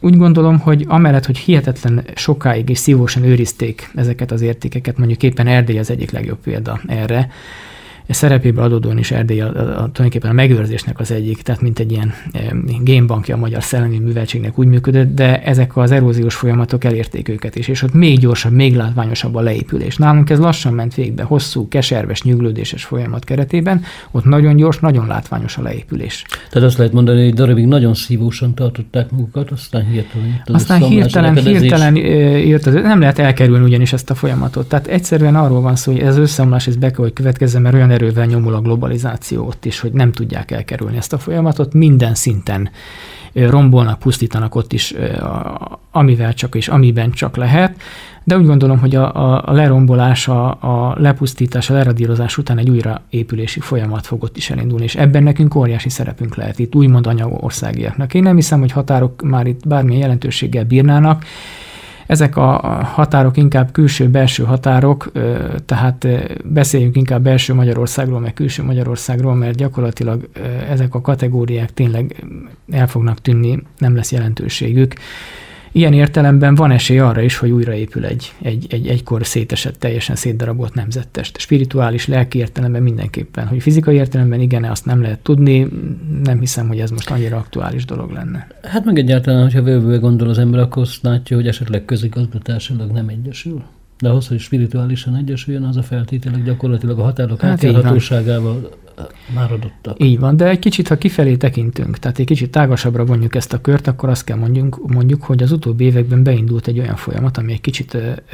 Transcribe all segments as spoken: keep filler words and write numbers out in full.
úgy gondolom, hogy amellett, hogy hihetetlen sokáig és szívósan őrizték ezeket az értékeket, mondjuk éppen Erdély az egyik legjobb példa erre, szerepéből adódóan is Erdély a, a, a, tulajdonképpen a megőrzésnek az egyik, tehát mint egy ilyen e, génbankja a magyar szellemi műveltségnek úgy működött, de ezek az eróziós folyamatok elérték őket is, és ott még gyorsabb, még látványosabb a leépülés. Nálunk ez lassan ment végbe, hosszú, keserves, nyüglődéses folyamat keretében, ott nagyon gyors, nagyon látványos a leépülés. Tehát azt lehet mondani, hogy darabig nagyon szívósan tartották magukat, aztán hirtelen. Aztán hirtelen, hirtelen írt, nem lehet elkerülni ugyanis ezt a folyamatot. Tehát egyszerűen arról van szó, hogy ez összeomlás, ez be kell, hogy következzen, mert olyan erővel nyomul a globalizáció ott is, hogy nem tudják elkerülni ezt a folyamatot. Minden szinten rombolnak, pusztítanak ott is, amivel csak és amiben csak lehet. De úgy gondolom, hogy a, a, a lerombolás, a, a lepusztítás, a leradírozás után egy újraépülési folyamat fog ott is elindulni, és ebben nekünk óriási szerepünk lehet itt, úgymond anyagországiaknak. Én nem hiszem, hogy határok már itt bármilyen jelentőséggel bírnának. Ezek a határok inkább külső-belső határok, tehát beszéljünk inkább belső Magyarországról, meg külső Magyarországról, mert gyakorlatilag ezek a kategóriák tényleg el fognak tűnni, nem lesz jelentőségük. Ilyen értelemben van esély arra is, hogy újraépül egy, egy, egy egykor szétesett, teljesen szétdarabolt nemzettest. Spirituális, lelki értelemben mindenképpen. Hogy fizikai értelemben igen, azt nem lehet tudni, nem hiszem, hogy ez most annyira aktuális dolog lenne. Hát meg egyáltalán, hogyha vőből gondol az ember, akkor azt látja, hogy esetleg közigazgatásilag nem egyesül. De ahhoz, hogy spirituálisan egyesüljön, az a feltételek gyakorlatilag a határok hát átjárhatóságával már adottak. Így van, de egy kicsit, ha kifelé tekintünk, tehát egy kicsit tágasabbra vonjuk ezt a kört, akkor azt kell mondjunk, mondjuk, hogy az utóbbi években beindult egy olyan folyamat, ami egy kicsit ö, ö,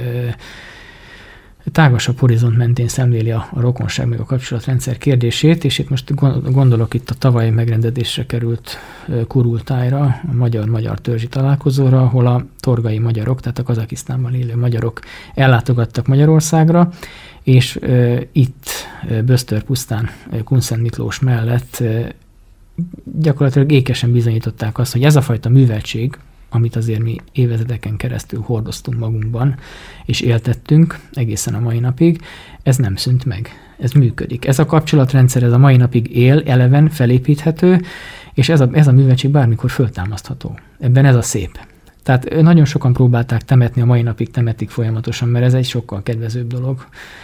tágasabb horizont mentén szemléli a, a rokonság meg a kapcsolatrendszer kérdését, és itt most gondolok itt a tavaly megrendezésre került kurultájra, a magyar-magyar törzsi találkozóra, ahol a torgai magyarok, tehát a Kazakisztánban élő magyarok ellátogattak Magyarországra, és e, itt Bösztörpusztán, Kunszent Miklós mellett e, gyakorlatilag ékesen bizonyították azt, hogy ez a fajta műveltség, amit azért mi évezredeken keresztül hordoztunk magunkban, és éltettünk egészen a mai napig, ez nem szűnt meg. Ez működik. Ez a kapcsolatrendszer, ez a mai napig él, eleven, felépíthető, és ez a, ez a műveltség bármikor föltámasztható. Ebben ez a szép. Tehát nagyon sokan próbálták temetni, a mai napig temetik folyamatosan, mert ez egy sokkal kedvezőbb dolog,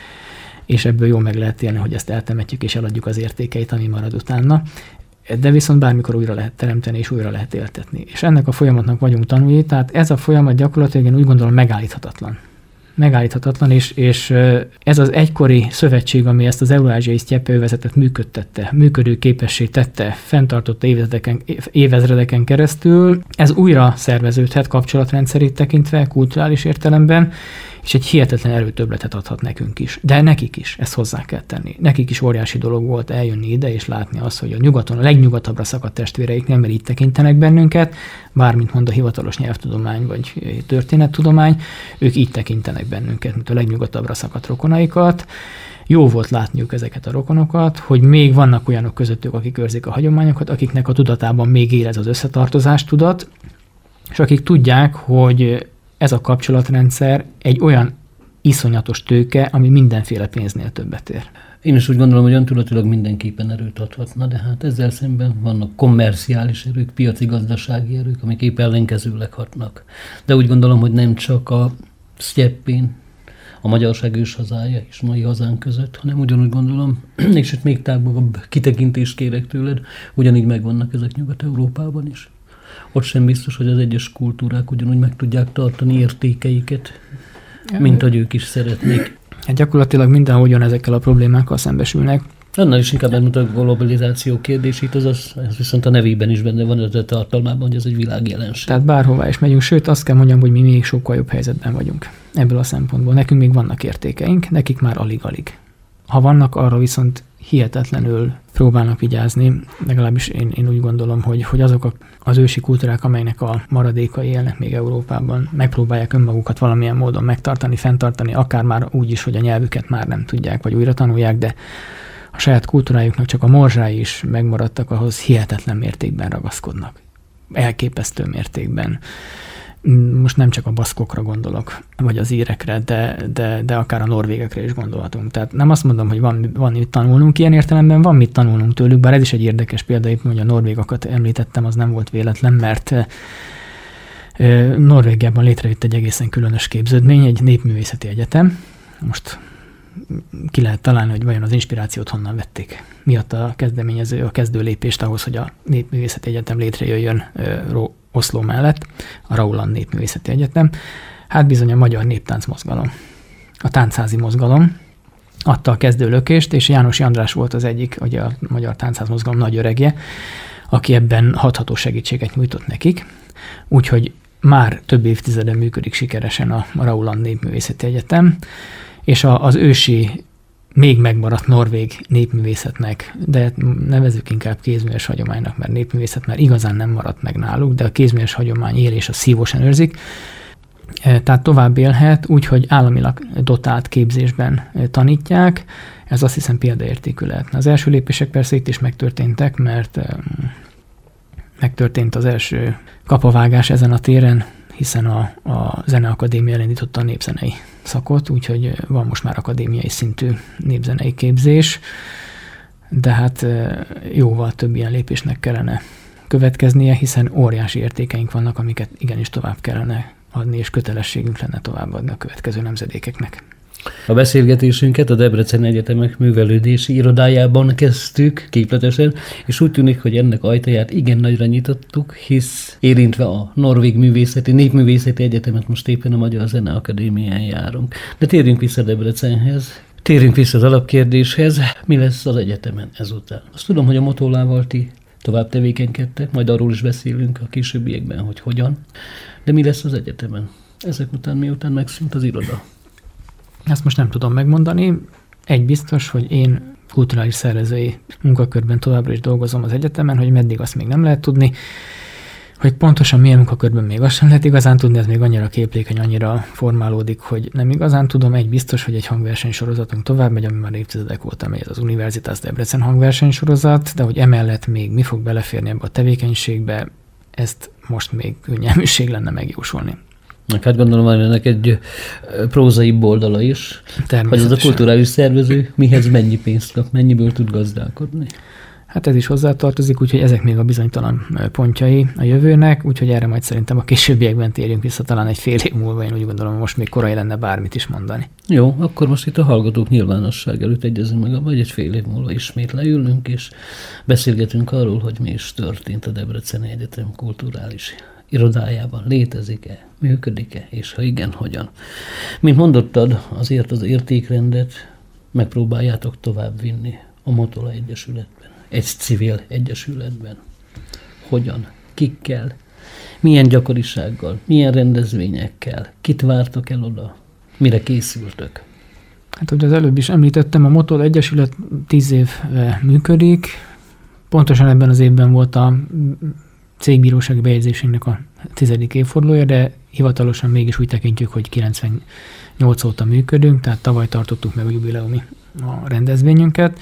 és ebből jól meg lehet élni, hogy ezt eltemetjük, és eladjuk az értékeit, ami marad utána. De viszont bármikor újra lehet teremteni, és újra lehet éltetni. És ennek a folyamatnak vagyunk tanulni, tehát ez a folyamat gyakorlatilag én úgy gondolom megállíthatatlan. Megállíthatatlan, és, és ez az egykori szövetség, ami ezt az eurázsiai sztyeppővezetet működtette, működőképessé tette, fenntartotta évezredeken, évezredeken keresztül, ez újra szerveződhet kapcsolatrendszerét tekintve, kulturális értelemben, és egy hihetetlen erőtöbbletet adhat nekünk is. De nekik is, ezt hozzá kell tenni. Nekik is óriási dolog volt eljönni ide, és látni azt, hogy a nyugaton, a legnyugatabbra szakadt testvéreiknél, mert így tekintenek bennünket, bármint mond a hivatalos nyelvtudomány vagy történettudomány, ők így tekintenek bennünket, mint a legnyugatabbra szakadt rokonaikat. Jó volt látniuk ezeket a rokonokat, hogy még vannak olyanok közöttük, akik őrzik a hagyományokat, akiknek a tudatában még él ez az összetartozás tudat, és akik tudják, hogy ez a kapcsolatrendszer egy olyan iszonyatos tőke, ami mindenféle pénznél többet ér. Én is úgy gondolom, hogy öntudatilag mindenképpen erőt adhatna, de hát ezzel szemben vannak kommerciális erők, piaci gazdasági erők, amik épp ellenkezőleg hatnak. De úgy gondolom, hogy nem csak a sztyeppén, a magyarság őshazája és mai hazánk között, hanem ugyanúgy gondolom, és itt még tágabb kitekintést kérek tőled, ugyanígy megvannak ezek Nyugat-Európában is. Ott sem biztos, hogy az egyes kultúrák ugyanúgy meg tudják tartani értékeiket, mint hogy ők is szeretnék. Hát gyakorlatilag mindenhol ugyanezekkel a problémákkal szembesülnek. Annál is inkább nem a globalizáció kérdését, az, az, az viszont a nevében is benne van, az a tartalmában, hogy ez egy világjelenség. Tehát bárhová is megyünk, sőt azt kell mondjam, hogy mi még sokkal jobb helyzetben vagyunk ebből a szempontból. Nekünk még vannak értékeink, nekik már alig-alig. Ha vannak, arra viszont hihetetlenül próbálnak vigyázni, legalábbis én, én úgy gondolom, hogy, hogy azok a, az ősi kultúrák, amelynek a maradékai élnek még Európában, megpróbálják önmagukat valamilyen módon megtartani, fenntartani, akár már úgy is, hogy a nyelvüket már nem tudják, vagy újra tanulják, de a saját kultúrájuknak csak a morzsái is megmaradtak, ahhoz hihetetlen mértékben ragaszkodnak. Elképesztő mértékben. Most nem csak a baszkokra gondolok, vagy az írekre, de, de, de akár a norvégekre is gondolhatunk. Tehát nem azt mondom, hogy van, van mit tanulnunk, ilyen értelemben van mit tanulnunk tőlük, bár ez is egy érdekes példa, hogy a norvégokat említettem, az nem volt véletlen, mert Norvégiában létrejött egy egészen különös képződmény, egy népművészeti egyetem. Most ki lehet találni, hogy vajon az inspirációt honnan vették. Miatt a kezdeményező, a kezdő lépést ahhoz, hogy a Népművészeti Egyetem létrejöjjön Oszló mellett, a Rauland Népművészeti Egyetem. Hát bizony a magyar néptánc mozgalom, a táncházi mozgalom adta a kezdő lökést, és János András volt az egyik, ugye a magyar táncház mozgalom nagy öregje, aki ebben hatható segítséget nyújtott nekik. Úgyhogy már több évtizeden működik sikeresen a Rauland Népművészeti Egyetem, és a, az ősi, még megmaradt norvég népművészetnek, de nevezzük inkább kézműves hagyománynak, mert népművészet már igazán nem maradt meg náluk, de a kézműves hagyomány él és a szívosan őrzik. Tehát tovább élhet, úgyhogy államilag dotált képzésben tanítják. Ez azt hiszem példaértékű lehetne. Az első lépések persze itt is megtörténtek, mert megtörtént az első kapavágás ezen a téren, hiszen a, a Zeneakadémia elindította a népzenei szakot, úgyhogy van most már akadémiai szintű népzenei képzés, de hát jóval több ilyen lépésnek kellene következnie, hiszen óriási értékeink vannak, amiket igenis tovább kellene adni, és kötelességünk lenne továbbadni a következő nemzedékeknek. A beszélgetésünket a Debreceni Egyetemek művelődési irodájában kezdtük képletesen, és úgy tűnik, hogy ennek ajtaját igen nagyra nyitottuk, hisz érintve a Norvég Művészeti, Népművészeti Egyetemet most éppen a Magyar Zeneakadémián járunk. De térjünk vissza Debrecenhez. Térjünk vissza az alapkérdéshez. Mi lesz az egyetemen ezután? Azt tudom, hogy a Motolával ti tovább tevékenykedtek, majd arról is beszélünk a későbbiekben, hogy hogyan. De mi lesz az egyetemen? Ezek után, miután megszűnt az iroda? Ezt most nem tudom megmondani. Egy biztos, hogy én kulturális szervezői munkakörben továbbra is dolgozom az egyetemen, hogy meddig azt még nem lehet tudni. Hogy pontosan milyen munkakörben még azt sem lehet igazán tudni, ez még annyira képlékeny, annyira formálódik, hogy nem igazán tudom. Egy biztos, hogy egy hangversenysorozatunk tovább megy, ami már évtizedek óta megy, ez az Universitas Debrecen hangversenysorozat, de hogy emellett még mi fog beleférni ebbe a tevékenységbe, ezt most még könnyelműség lenne megjósolni. Hát gondolom, hogy ennek egy prózai oldala is, hogy az a kulturális szervező mihez mennyi pénzt kap, mennyiből tud gazdálkodni. Hát ez is hozzátartozik, úgyhogy ezek még a bizonytalan pontjai a jövőnek, úgyhogy erre majd szerintem a későbbiekben térjünk vissza, talán egy fél év múlva, én úgy gondolom, most még korai lenne bármit is mondani. Jó, akkor most itt a hallgatók nyilvánosság előtt egyezünk meg, vagy egy fél év múlva ismét leülünk, és beszélgetünk arról, hogy mi is történt a Debreceni Egyetem kulturális irodájában, létezik-e, működik-e, és ha igen, hogyan. Mint mondottad, azért az értékrendet megpróbáljátok tovább vinni a Motola Egyesületben, egy civil egyesületben. Hogyan, kikkel, milyen gyakorisággal, milyen rendezvényekkel, kit vártok el oda, mire készültök? Hát, hogy az előbb is említettem, a Motola Egyesület tíz éve működik, pontosan ebben az évben volt a cégbírósági bejegyzésünknek a tizedik évfordulója, de hivatalosan mégis úgy tekintjük, hogy kilencvennyolc óta működünk, tehát tavaly tartottuk meg a jubileumi a rendezvényünket.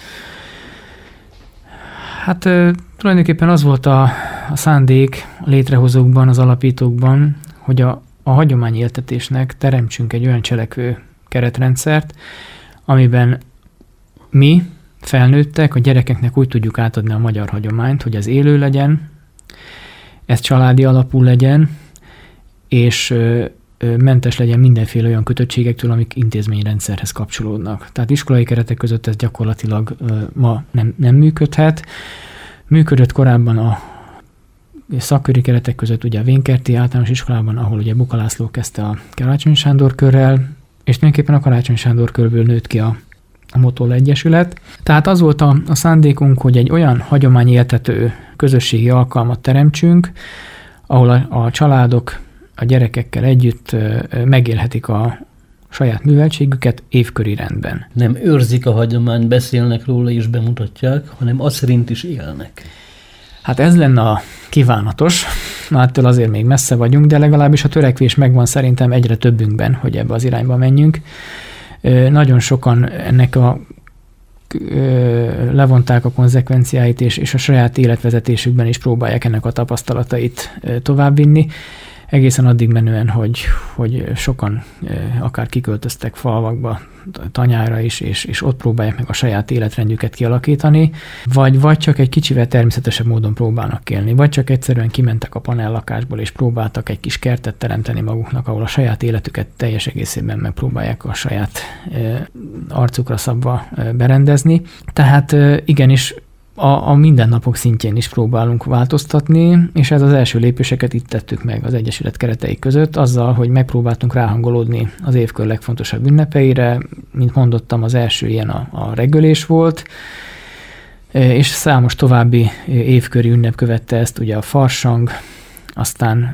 Hát tulajdonképpen az volt a, a szándék a létrehozókban, az alapítókban, hogy a, a hagyomány éltetésnek teremtsünk egy olyan cselekvő keretrendszert, amiben mi, felnőttek, a gyerekeknek úgy tudjuk átadni a magyar hagyományt, hogy ez élő legyen, ez családi alapú legyen, és mentes legyen mindenféle olyan kötöttségektől, amik intézményrendszerhez kapcsolódnak. Tehát iskolai keretek között ez gyakorlatilag ma nem, nem működhet. Működött korábban a szakköri keretek között ugye a Vénkerti általános iskolában, ahol ugye Buka László kezdte a Karácsony Sándor körrel, és tulajdonképpen a Karácsony Sándor körből nőtt ki a, a Motola Egyesület. Tehát az volt a, a szándékunk, hogy egy olyan hagyományéltető közösségi alkalmat teremtsünk, ahol a, a családok a gyerekekkel együtt megélhetik a saját műveltségüket évköri rendben. Nem őrzik a hagyományt, beszélnek róla és bemutatják, hanem azt szerint is élnek. Hát ez lenne a kívánatos, ettől azért még messze vagyunk, de legalábbis a törekvés megvan szerintem egyre többünkben, hogy ebbe az irányba menjünk. Nagyon sokan ennek a levonták a konzekvenciáit, és, és a saját életvezetésükben is próbálják ennek a tapasztalatait továbbvinni. egészen addig menően, hogy, hogy sokan akár kiköltöztek falvakba, tanyára is, és, és ott próbálják meg a saját életrendjüket kialakítani, vagy, vagy csak egy kicsivel természetesebb módon próbálnak élni, vagy csak egyszerűen kimentek a panellakásból, és próbáltak egy kis kertet teremteni maguknak, ahol a saját életüket teljes egészében megpróbálják a saját e, arcukra szabva e, berendezni. Tehát e, igenis a, a mindennapok szintjén is próbálunk változtatni, és ez az első lépéseket itt tettük meg az Egyesület keretei között, azzal, hogy megpróbáltunk ráhangolódni az évkör legfontosabb ünnepeire. Mint mondottam, az első ilyen a, a reggelés volt, és számos további évköri ünnep követte ezt, ugye a farsang, aztán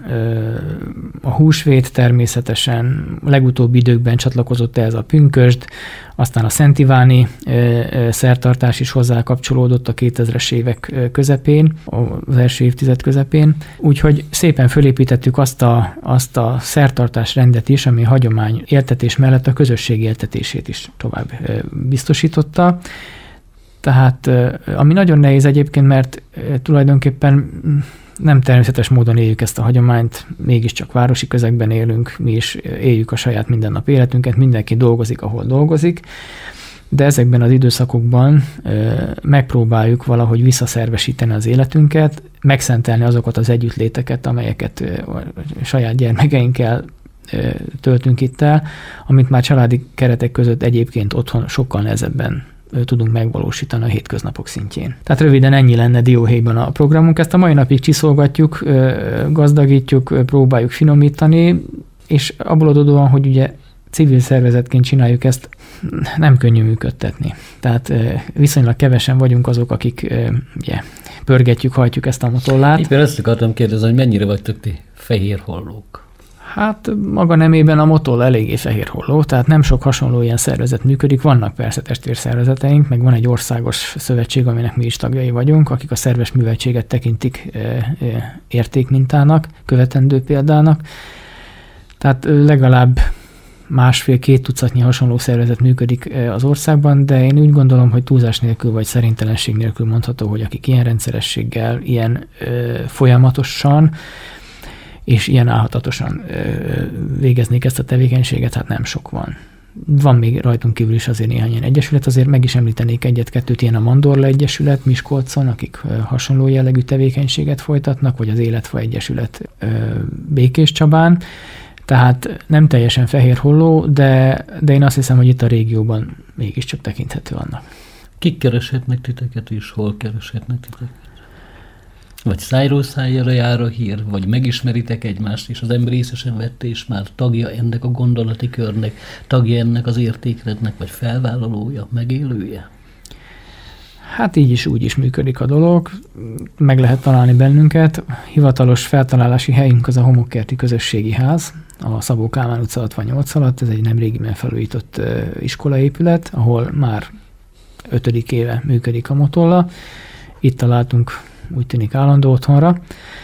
a húsvét természetesen, legutóbbi időkben csatlakozott ehhez a pünkösd, aztán a Szent Iváni szertartás is hozzá kapcsolódott a kétezres évek közepén, az első évtized közepén. Úgyhogy szépen fölépítettük azt a, azt a szertartás rendet is, ami a hagyomány éltetés mellett a közösség éltetését is tovább biztosította. Tehát ami nagyon nehéz egyébként, mert tulajdonképpen nem természetes módon éljük ezt a hagyományt, mégiscsak városi közegben élünk, mi is éljük a saját mindennap életünket, mindenki dolgozik, ahol dolgozik, de ezekben az időszakokban megpróbáljuk valahogy visszaszervesíteni az életünket, megszentelni azokat az együttléteket, amelyeket a saját gyermekeinkkel töltünk itt el, amit már családi keretek között egyébként otthon sokkal nehezebben tudunk megvalósítani a hétköznapok szintjén. Tehát röviden ennyi lenne dióhéjban a programunk. Ezt a mai napig csiszolgatjuk, gazdagítjuk, próbáljuk finomítani, és abból adódóan, hogy ugye civil szervezetként csináljuk ezt, nem könnyű működtetni. Tehát viszonylag kevesen vagyunk azok, akik ugye, pörgetjük, hajtjuk ezt a motollát. Éppen ezt akartam kérdezni, hogy mennyire vagytok ti fehér hollók? Hát maga nemében a motoll eléggé fehér holló, tehát nem sok hasonló ilyen szervezet működik. Vannak persze testvérszervezeteink, meg van egy országos szövetség, aminek mi is tagjai vagyunk, akik a szerves műveltséget tekintik e, e, értékmintának, követendő példának. Tehát legalább másfél-két tucatnyi hasonló szervezet működik az országban, de én úgy gondolom, hogy túlzás nélkül vagy szerintelenség nélkül mondható, hogy akik ilyen rendszerességgel, ilyen e, folyamatosan és ilyen álhatatosan végeznék ezt a tevékenységet, hát nem sok van. Van még rajtunk kívül is azért néhány ilyen egyesület, azért meg is említenék egyet-kettőt, ilyen a Mandorla Egyesület Miskolcon, akik hasonló jellegű tevékenységet folytatnak, vagy az Életfa Egyesület Békéscsabán. Tehát nem teljesen fehér holló, de, de én azt hiszem, hogy itt a régióban mégiscsak tekinthető annak. Kik kereshetnek titeket, és hol kereshetnek titeket? Vagy szájról szájra jár a hír, vagy megismeritek egymást, és az ember észesen vette, és már tagja ennek a gondolati körnek, tagja ennek az értékrendnek, vagy felvállalója, megélője? Hát így is, úgy is működik a dolog. Meg lehet találni bennünket. Hivatalos feltalálási helyünk az a Homokkerti Közösségi Ház, a Szabó Kálmán utca hatvannyolc alatt. Ez egy nemrégiben felújított iskolaépület, ahol már ötödik éve működik a motolla. Itt találtunk, úgy tűnik, állandó otthonra.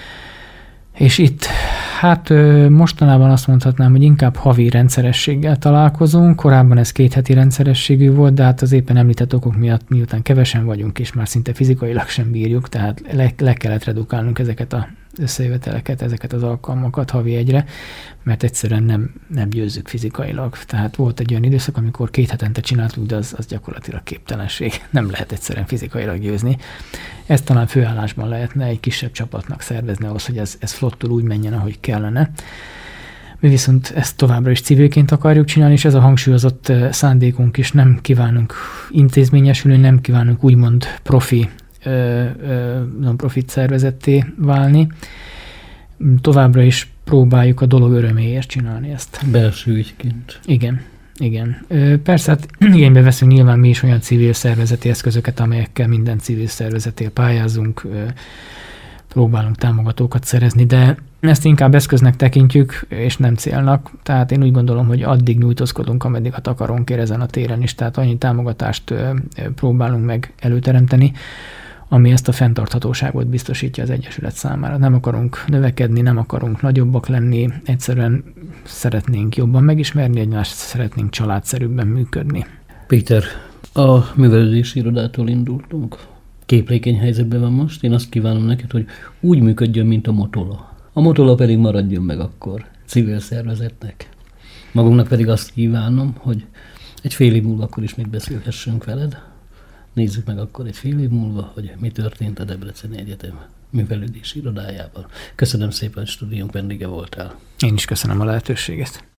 És itt, hát mostanában azt mondhatnám, hogy inkább havi rendszerességgel találkozunk. Korábban ez két heti rendszerességű volt, de hát az éppen említett okok miatt, miután kevesen vagyunk, és már szinte fizikailag sem bírjuk, tehát le, le kellett redukálnunk ezeket az összejöveteleket, ezeket az alkalmakat havi egyre, mert egyszerűen nem, nem győzzük fizikailag. Tehát volt egy olyan időszak, amikor két hetente csináltuk, de az, az gyakorlatilag képtelenség. Nem lehet egyszerűen fizikailag győzni. Ezt talán főállásban lehetne egy kisebb csapatnak szervezni ahhoz, hogy ez, ez flottul úgy menjen, ahogy kellene. Mi viszont ezt továbbra is civilként akarjuk csinálni, és ez a hangsúlyozott szándékunk is. Nem kívánunk intézményesülni, nem kívánunk úgymond profi non-profit szervezetté válni. Továbbra is próbáljuk a dolog öröméért csinálni ezt. Belső ügyként. Igen, igen. Persze, hát igénybe veszünk nyilván mi is olyan civil szervezeti eszközöket, amelyekkel minden civil szervezetnél pályázunk, próbálunk támogatókat szerezni, de ezt inkább eszköznek tekintjük, és nem célnak. Tehát én úgy gondolom, hogy addig nyújtózkodunk, ameddig a takarónk ér ezen a téren is. Tehát annyi támogatást próbálunk meg előteremteni, ami ezt a fenntarthatóságot biztosítja az Egyesület számára. Nem akarunk növekedni, nem akarunk nagyobbak lenni, egyszerűen szeretnénk jobban megismerni egymást, szeretnénk családszerűbben működni. Péter, a művelődési irodától indultunk. Képlékeny helyzetben van most. Én azt kívánom neked, hogy úgy működjön, mint a motola. A Motola pedig maradjon meg akkor civil szervezetnek. Magunknak pedig azt kívánom, hogy egy fél év múlva akkor is még beszélhessünk veled. Nézzük meg akkor egy fél év múlva, hogy mi történt a Debreceni Egyetem művelődési irodájában. Köszönöm szépen, hogy stúdiónk vendége voltál. Én is köszönöm a lehetőséget.